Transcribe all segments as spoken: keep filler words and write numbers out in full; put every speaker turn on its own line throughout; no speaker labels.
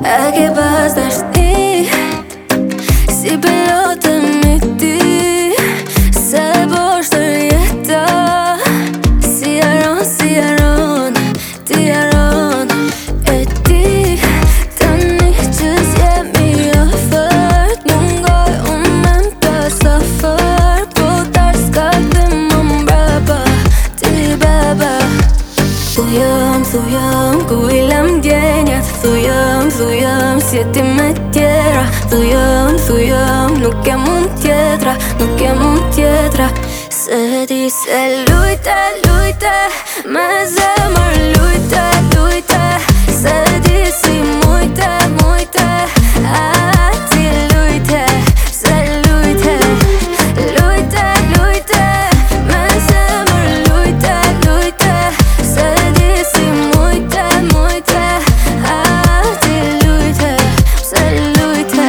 E ke pas dashni si pilotën i ty, se bosh tër jeta. Si aron, si aron, ti aron. E ti tani që s'jemi afër, t'mungoj unë me m'pas afër. Po tash s'ka t'im më mbrapa, ti beba. Thujëm, thujëm, ku i lëm djenjat. Thujëm, thujëm, s'jeti me tjera. Thujëm, thujëm, nuk kem unë tjetra, nuk kem unë tjetra. Se di se lujte, lujte, me zemër lujte, lujte. Se di si mujte, mujte, a ti lujte, se lujte. Lujte, lujte, me zemër lujte, lujte. Se di si mujte, mujte, a ti lujte, se lujte.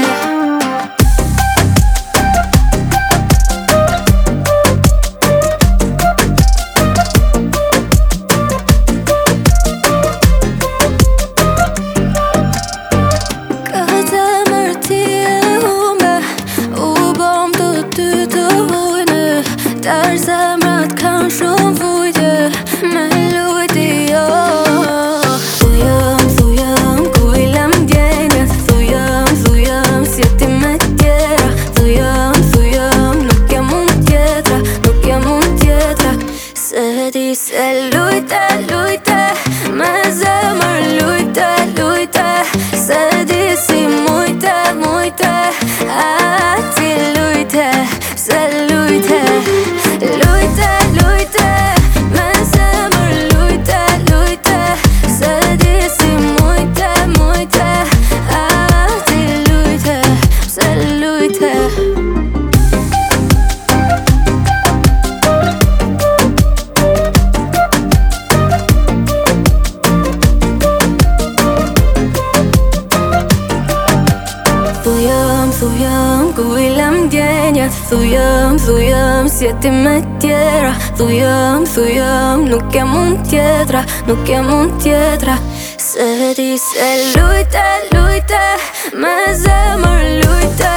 Tash zemrat kanë shumë vujtje, me lujti jo. Thujëm, thujëm, ku i lëm djenjat. Thujëm, thujëm, s'jeti me tjera. Thujëm, thujëm, nuk kem unë tjetra, nuk kem unë tjetra. Se di se lujte, lujte, me zemër lujte, lujte. Se di si mujte, mujte, a ti lujte, se lujte. Lujte, lujte, me zemër lujte, lujte. Se di si mujte, mujte, a ti lujte, se lujte. Thujëm, thujëm, ku i lëm djenjat. Thujëm, thujëm, s'jeti me tjera. Thujëm, thujëm, nuk kem unë tjetra, nuk kem unë tjetra. Se di se lujte, lujte, me zemër lujte,